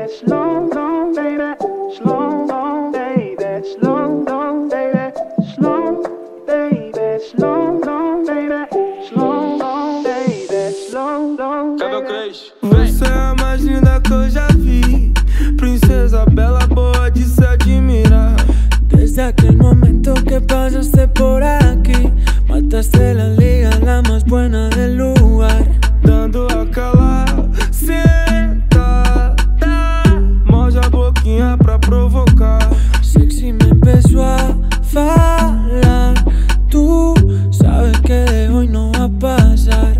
slow down, baby, slow down, baby, slow down, baby, slow, baby, slow down, baby, slow down, baby, slow down, baby. Você é a mais linda que eu já vi, princesa bela, boa de se admirar. Desde aquel momento que pasaste por aquí, mataste la liga, la más buena del lugar. Dando aquela sentada, morde a boquinha pra provocar. Sexy me empezó a falar, tú sabes que de hoy no va a pasar.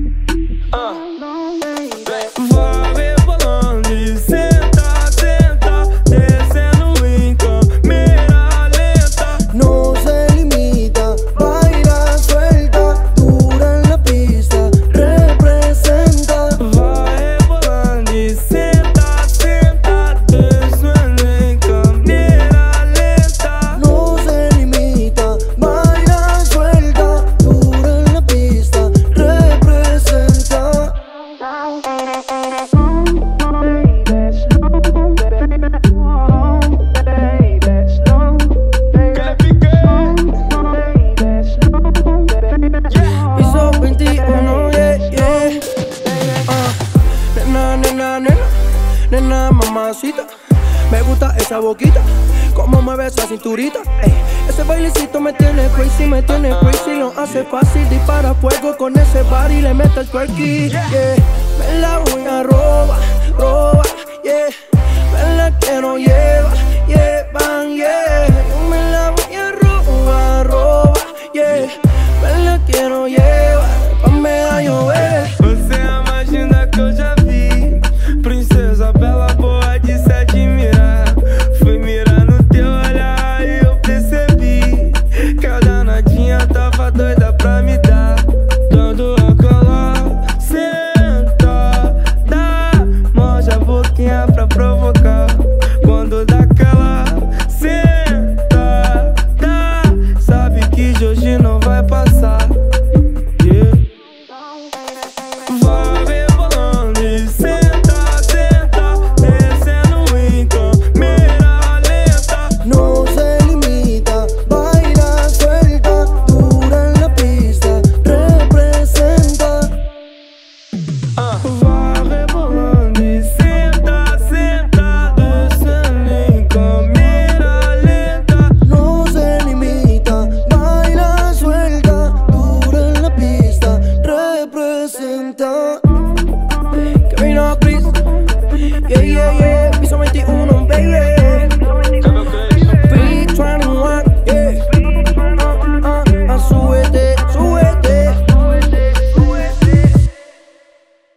Vai rebolando e senta, senta, descendo em câmera lenta. No se limita, baila suelta, dura en la pista, representa. Vai rebolando e senta, senta, descendo em câmera lenta. No se limita, baila suelta, dura en la pista, representa. Piso 21, yeah, yeah. Nena, nena, nena, nena, mamacita. Me gusta esa boquita, cómo mueve esa cinturita. Ey, ese bailecito me tiene crazy, lo hace fácil. Dispara fuego con ese body, le mete el twerky, yeah. Me la voy a robar, yeah. Me la quiero llevar, yeah. Yo me la voy a robar, yeah. Me la quiero llevar, pa' medallo, Você é a mais linda que eu já vi, princesa bela, boa de se admirar. Fui mirar no teu olhar e eu percebi que a danadinha tava doida pra me dar. Dando aquela sentada, morde a boquinha pra provocar. Quando dá aquela sentada, sabe que de hoje não vai passar. Yeah. Vai rebolando e senta, senta, descendo em câmera lenta. No se limita, baila suelta, dura en la pista, representa. Vai rebolando e senta, senta, descendo em câmera lenta. No se limita, baila suelta, dura en la pista, representa. Kevin Chris, yeah, yeah, yeah.